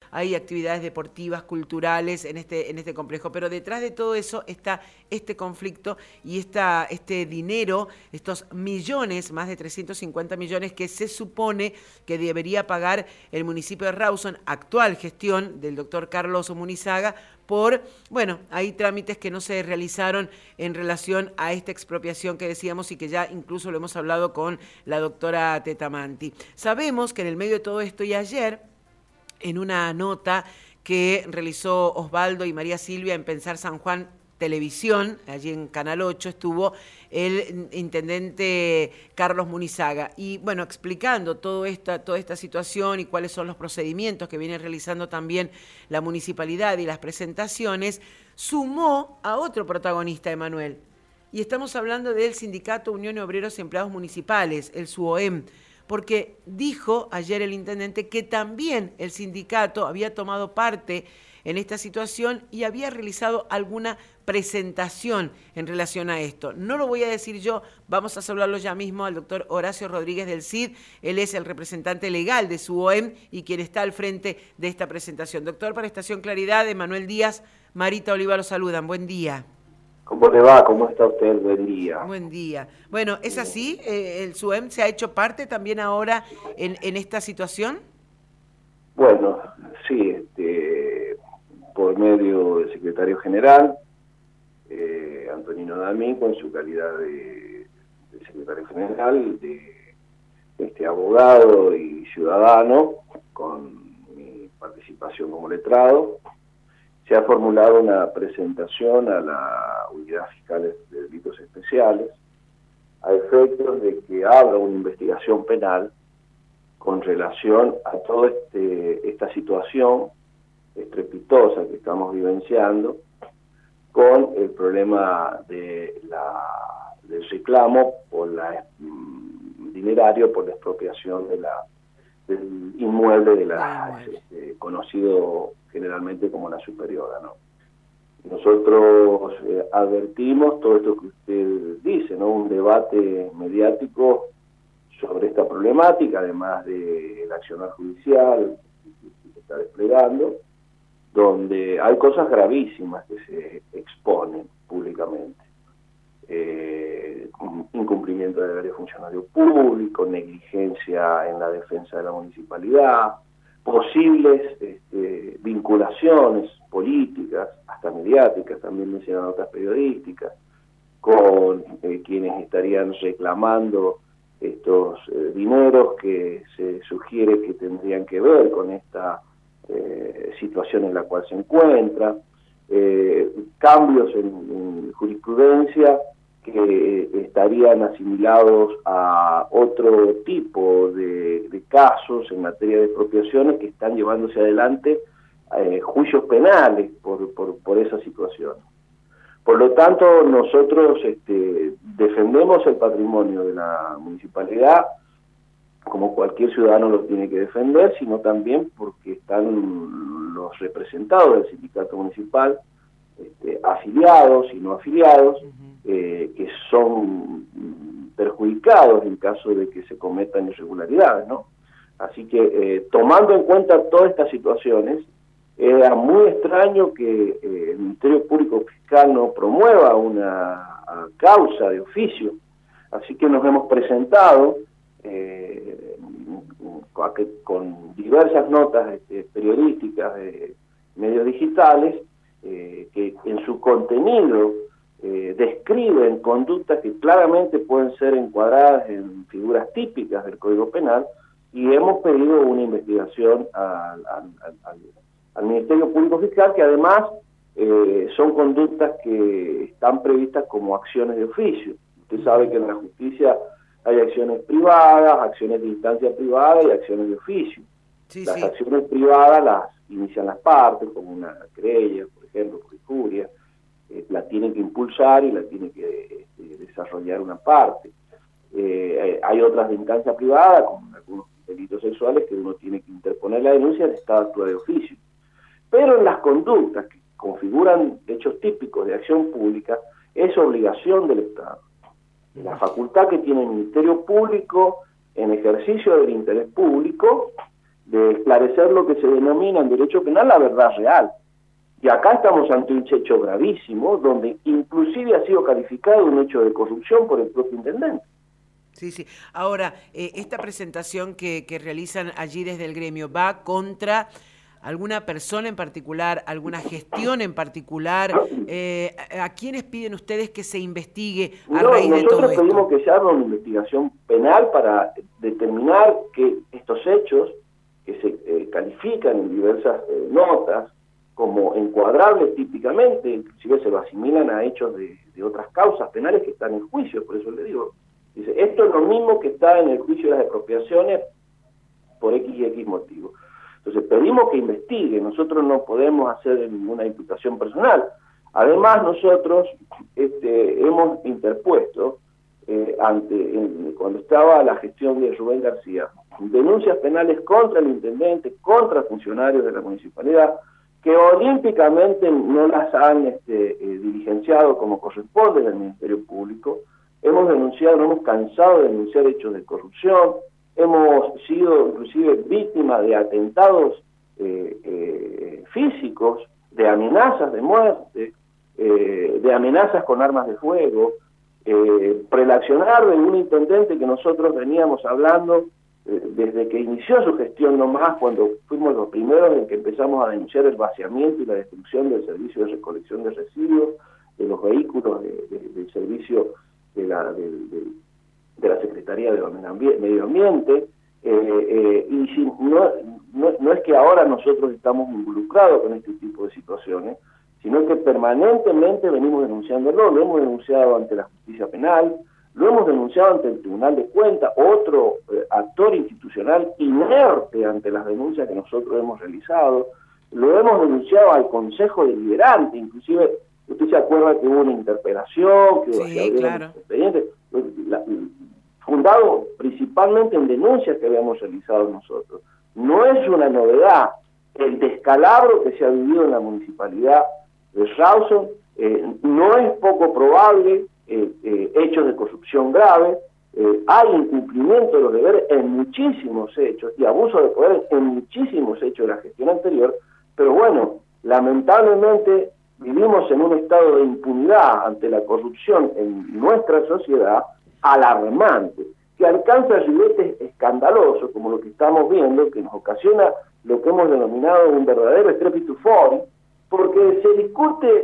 hay actividades deportivas, culturales en este complejo, pero detrás de todo eso está este conflicto y este dinero, estos millones, más de 350 millones que se supone que debería pagar el municipio de Rawson, actual gestión del doctor Carlos Munizaga, por, hay trámites que no se realizaron en relación a esta expropiación que decíamos y que ya incluso lo hemos hablado con la doctora Tetamanti. Sabemos que en el medio de todo esto y ayer, en una nota que realizó Osvaldo y María Silvia en Pensar San Juan Televisión, allí en Canal 8, estuvo el intendente Carlos Munizaga. Y explicando toda esta situación y cuáles son los procedimientos que viene realizando también la municipalidad y las presentaciones, sumó a otro protagonista, Emanuel. Y estamos hablando del Sindicato Unión de Obreros y Empleados Municipales, el SUOEM, porque dijo ayer el intendente que también el sindicato había tomado parte en esta situación y había realizado alguna presentación en relación a esto. No lo voy a decir yo, vamos a hablarlo ya mismo al doctor Horacio Rodríguez del CID, él es el representante legal de su OEM y quien está al frente de esta presentación. Doctor, para Estación Claridad, Emanuel Díaz, Marita Oliva lo saludan, buen día. ¿Cómo le va? ¿Cómo está usted? Buen día. Buen día. Bueno, ¿es así? ¿El SUOEM se ha hecho parte también ahora en esta situación? Bueno, sí, por medio del secretario general, Antonino D'Amico, en su calidad de secretario general, de abogado y ciudadano, con mi participación como letrado, se ha formulado una presentación a la Unidad Fiscal de Delitos Especiales a efectos de que abra una investigación penal con relación a toda esta situación estrepitosa que estamos vivenciando con el problema del reclamo por dinerario por la expropiación del inmueble conocido generalmente como la Superiora, ¿no? Nosotros advertimos todo esto que usted dice, ¿no? Un debate mediático sobre esta problemática, además del accionar judicial que se está desplegando, donde hay cosas gravísimas que se exponen públicamente. Incumplimiento del horario funcionario público, negligencia en la defensa de la municipalidad, posibles vinculaciones políticas, hasta mediáticas, también mencionan notas periodísticas, con quienes estarían reclamando estos dineros que se sugiere que tendrían que ver con esta situación en la cual se encuentra, cambios en jurisprudencia que estarían asimilados a otro tipo de casos en materia de expropiaciones que están llevándose adelante juicios penales por esa situación. Por lo tanto, nosotros defendemos el patrimonio de la municipalidad como cualquier ciudadano lo tiene que defender, sino también porque están los representados del sindicato municipal, afiliados y no afiliados, que son perjudicados en caso de que se cometan irregularidades, ¿no? Así que, tomando en cuenta todas estas situaciones, era muy extraño que el Ministerio Público Fiscal no promueva una causa de oficio. Así que nos hemos presentado con diversas notas periodísticas de medios digitales que en su contenido describen conductas que claramente pueden ser encuadradas en figuras típicas del Código Penal, y hemos pedido una investigación al Ministerio Público Fiscal, que además son conductas que están previstas como acciones de oficio. Usted sabe que en la justicia hay acciones privadas, acciones de instancia privada y acciones de oficio. Las acciones privadas las inician las partes, como una querella, por ejemplo, por injuria, la tienen que impulsar y la tiene que desarrollar una parte. Hay otras de instancia privada, como algunos delitos sexuales, que uno tiene que interponer la denuncia, el Estado actúa de oficio. Pero en las conductas que configuran hechos típicos de acción pública, es obligación del Estado. La facultad que tiene el Ministerio Público en ejercicio del interés público de esclarecer lo que se denomina en derecho penal la verdad real. Y acá estamos ante un hecho gravísimo, donde inclusive ha sido calificado un hecho de corrupción por el propio intendente. Sí, sí. Ahora, esta presentación que realizan allí desde el gremio, ¿va contra alguna persona en particular, alguna gestión en particular? ¿A quiénes piden ustedes que se investigue a raíz de todo esto? Nosotros pedimos que se haga una investigación penal para determinar que estos hechos, que se califican en diversas notas como encuadrables típicamente, inclusive se lo asimilan a hechos de otras causas penales que están en juicio, por eso le digo. Dice, esto es lo mismo que está en el juicio de las expropiaciones por X y X motivo. Entonces pedimos que investigue, nosotros no podemos hacer ninguna imputación personal. Además nosotros hemos interpuesto, cuando estaba la gestión de Rubén García, denuncias penales contra el intendente, contra funcionarios de la municipalidad, que olímpicamente no las han diligenciado como corresponde en el Ministerio Público. Hemos denunciado, no hemos cansado de denunciar hechos de corrupción, hemos sido inclusive víctimas de atentados físicos, de amenazas de muerte, de amenazas con armas de fuego, prelacionar de un intendente que nosotros veníamos hablando desde que inició su gestión nomás, cuando fuimos los primeros en que empezamos a denunciar el vaciamiento y la destrucción del servicio de recolección de residuos, de los vehículos del servicio de la Secretaría de Medio Ambiente, y si, no es que ahora nosotros estamos involucrados con este tipo de situaciones, sino que permanentemente venimos denunciándolo, lo hemos denunciado ante la justicia penal, lo hemos denunciado ante el Tribunal de Cuentas, otro actor institucional inerte ante las denuncias que nosotros hemos realizado, lo hemos denunciado al Consejo Deliberante, inclusive usted se acuerda que hubo una interpelación, que sí, claro, expedientes, fundado principalmente en denuncias que habíamos realizado nosotros. No es una novedad el descalabro que se ha vivido en la municipalidad de Rawson, no es poco probable hechos de corrupción grave, hay incumplimiento de los deberes en muchísimos hechos y abuso de poder en muchísimos hechos de la gestión anterior, pero bueno, lamentablemente vivimos en un estado de impunidad ante la corrupción en nuestra sociedad alarmante, que alcanza ribetes escandalosos, como lo que estamos viendo, que nos ocasiona lo que hemos denominado un verdadero estrépito fori, porque se discute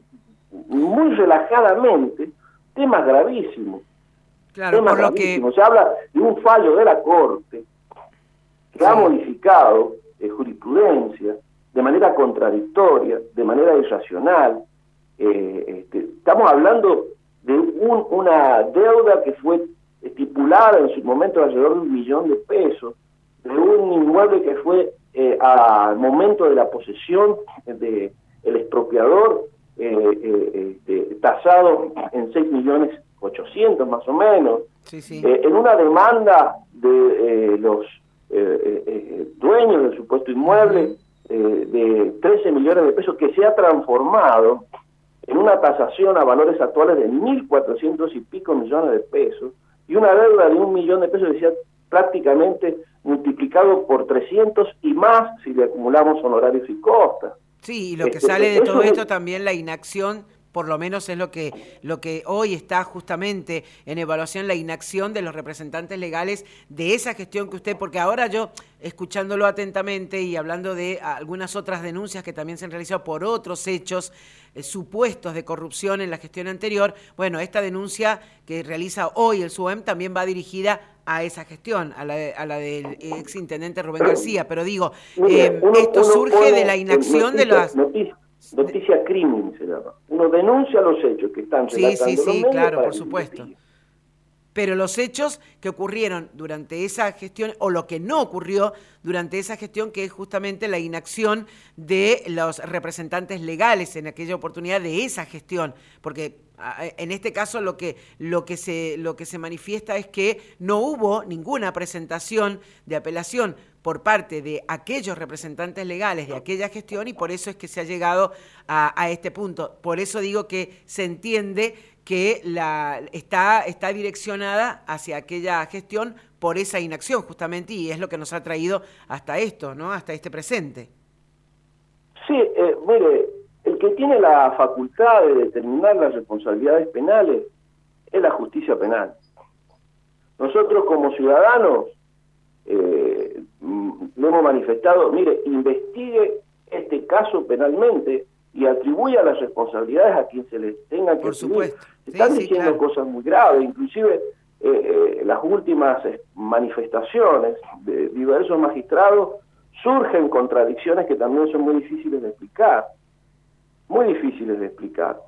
muy relajadamente temas gravísimos. Claro, temas por lo gravísimos. Se habla de un fallo de la Corte que ha modificado jurisprudencia de manera contradictoria, de manera irracional. Estamos hablando de una deuda que fue estipulada en su momento alrededor de $1 millón, de un inmueble que fue al momento de la posesión del expropiador tasado en 6.800.000 más o menos, en una demanda de los dueños del supuesto inmueble de 13 millones de pesos, que se ha transformado en una tasación a valores actuales de 1.400 y pico millones de pesos, y una deuda de $1 millón que se ha prácticamente multiplicado por 300 y más si le acumulamos honorarios y costas. Sí, y lo que sale de todo esto también la inacción, por lo menos es lo que hoy está justamente en evaluación, la inacción de los representantes legales de esa gestión que usted, porque ahora yo, escuchándolo atentamente y hablando de algunas otras denuncias que también se han realizado por otros hechos supuestos de corrupción en la gestión anterior, bueno, esta denuncia que realiza hoy el SUEM también va dirigida a esa gestión, a la del exintendente Rubén García, pero digo, esto surge de la inacción de las... Noticia crimen se llama. Uno denuncia los hechos que están relatando los medios, claro, por supuesto. Pero los hechos que ocurrieron durante esa gestión, o lo que no ocurrió durante esa gestión, que es justamente la inacción de los representantes legales en aquella oportunidad de esa gestión, porque en este caso lo que se manifiesta es que no hubo ninguna presentación de apelación por parte de aquellos representantes legales de aquella gestión, y por eso es que se ha llegado a este punto. Por eso digo que se entiende que está direccionada hacia aquella gestión por esa inacción justamente, y es lo que nos ha traído hasta esto, ¿no? Hasta este presente. Sí, mire, el que tiene la facultad de determinar las responsabilidades penales es la justicia penal. Nosotros como ciudadanos lo hemos manifestado, mire, investigue este caso penalmente y atribuya las responsabilidades a quien se les tenga que Por atribuir. supuesto. Están Sí, diciendo claro. cosas muy graves, inclusive las últimas manifestaciones de diversos magistrados surgen contradicciones que también son muy difíciles de explicar. Muy difíciles de explicar.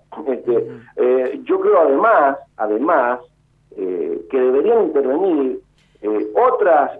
Yo creo además que deberían intervenir otras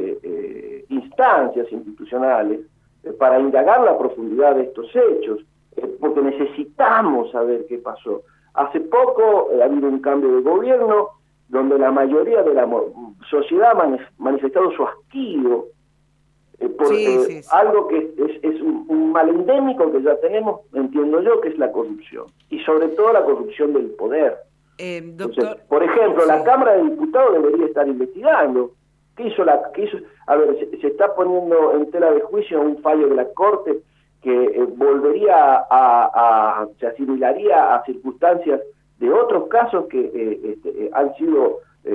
instancias institucionales para indagar la profundidad de estos hechos, porque necesitamos saber qué pasó. Hace poco ha habido un cambio de gobierno donde la mayoría de la sociedad ha manifestado su hastío por algo que es un mal endémico que ya tenemos, entiendo yo, que es la corrupción, y sobre todo la corrupción del poder. Doctor, entonces, por ejemplo, la Cámara de Diputados debería estar investigando qué hizo a ver, se está poniendo en tela de juicio un fallo de la Corte que volvería se asimilaría a circunstancias de otros casos que han sido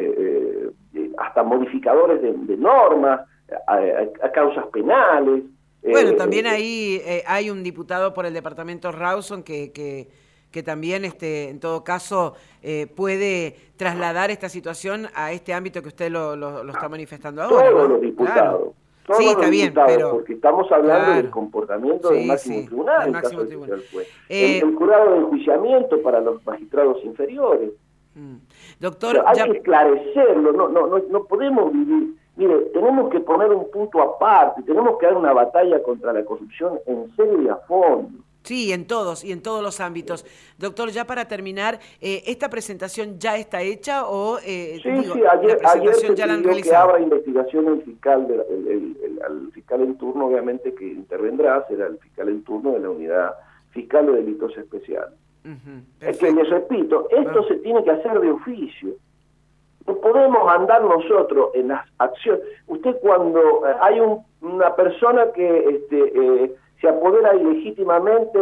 hasta modificadores de normas, a causas penales. Bueno, también ahí hay un diputado por el departamento Rawson que también en todo caso puede trasladar esta situación a este ámbito que usted lo está manifestando ahora, todos ¿no? los diputados. Claro. Todos Sí, los está bien, diputados, pero porque estamos hablando claro, del comportamiento del máximo tribunal, del en máximo caso de tribunal. que sea el juez. El jurado de enjuiciamiento para los magistrados inferiores. Doctor, hay que esclarecerlo, no podemos vivir. Mire, tenemos que poner un punto aparte, tenemos que dar una batalla contra la corrupción en serio y a fondo. Sí, en todos los ámbitos. Doctor, ya para terminar, ¿esta presentación ya está hecha o ayer se ya la han pidió realizado? que abra investigación el fiscal, al fiscal en turno, obviamente, que intervendrá, será el fiscal en turno de la Unidad Fiscal de Delitos Especiales. Es que, les repito, esto se tiene que hacer de oficio. No podemos andar nosotros en las acciones. Usted cuando hay una persona que se apodera ilegítimamente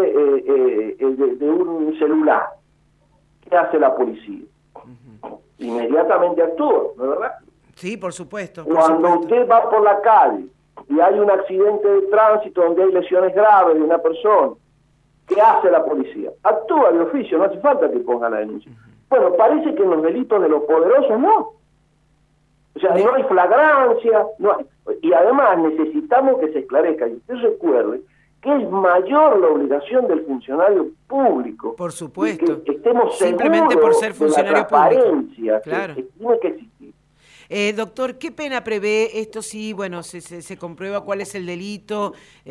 de un celular, ¿qué hace la policía? Inmediatamente actúa, ¿no es verdad? Sí, por supuesto. Cuando usted va por la calle y hay un accidente de tránsito donde hay lesiones graves de una persona, ¿qué hace la policía? Actúa de oficio, no hace falta que ponga la denuncia. Bueno, parece que en los delitos de los poderosos no. O sea, no hay flagrancia, y además necesitamos que se esclarezca. Y usted recuerde que es mayor la obligación del funcionario público. Por supuesto. Que estemos simplemente por ser funcionario de la público. transparencia Claro. que tiene que existir. Doctor, ¿qué pena prevé esto si, bueno, se comprueba cuál es el delito?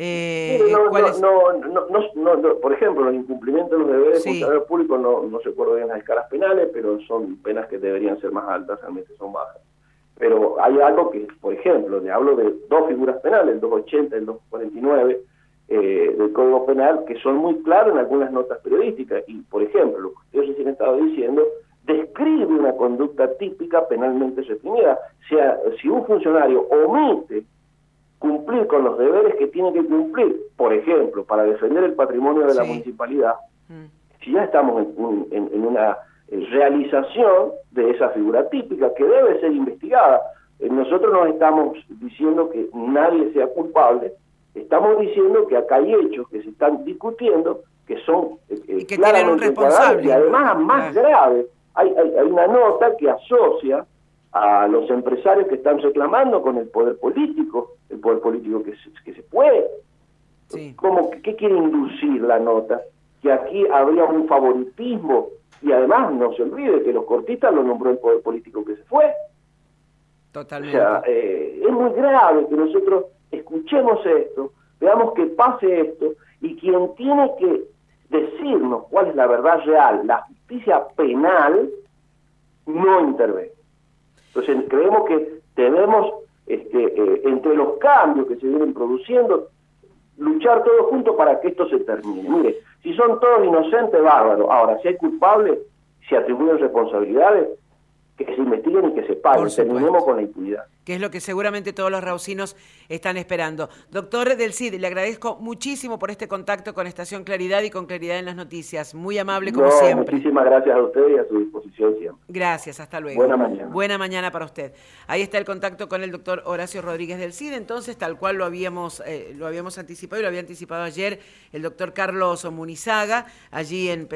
Por ejemplo, los incumplimientos de los deberes de funcionarios públicos no se acuerdo bien las escalas penales, pero son penas que deberían ser más altas, realmente son bajas. Pero hay algo que, por ejemplo, le hablo de dos figuras penales, el 280 y el 249 del Código Penal, que son muy claros en algunas notas periodísticas. Y, por ejemplo, lo que ustedes recién han estado diciendo, describe una conducta típica penalmente reprimida. O sea, si un funcionario omite cumplir con los deberes que tiene que cumplir, por ejemplo, para defender el patrimonio de la municipalidad, si ya estamos en una realización de esa figura típica que debe ser investigada. Nosotros no estamos diciendo que nadie sea culpable, estamos diciendo que acá hay hechos que se están discutiendo que son y que tienen un responsable. Y además, más grave, hay una nota que asocia a los empresarios que están reclamando con el poder político que se puede. ¿Qué quiere inducir la nota? Que aquí habría un favoritismo, y además no se olvide que los cortistas lo nombró el poder político que se fue. Totalmente. O sea, es muy grave que nosotros escuchemos esto, veamos que pase esto, y quien tiene que decirnos cuál es la verdad real, la justicia penal, no interviene. Entonces creemos que debemos, entre los cambios que se vienen produciendo, luchar todos juntos para que esto se termine. Mire, si son todos inocentes, bárbaro. Ahora, si hay culpables, se atribuyen responsabilidades, que se investiguen y que se paguen. Terminemos con la impunidad. Que es lo que seguramente todos los rausinos están esperando. Doctor Del Cid, le agradezco muchísimo por este contacto con Estación Claridad y con Claridad en las Noticias. Muy amable como siempre. Muchísimas gracias a usted y a su disposición siempre. Gracias, hasta luego. Buena mañana. Buena mañana para usted. Ahí está el contacto con el doctor Horacio Rodríguez Del Cid, entonces, tal cual lo habíamos anticipado y lo había anticipado ayer el doctor Carlos Munizaga, allí en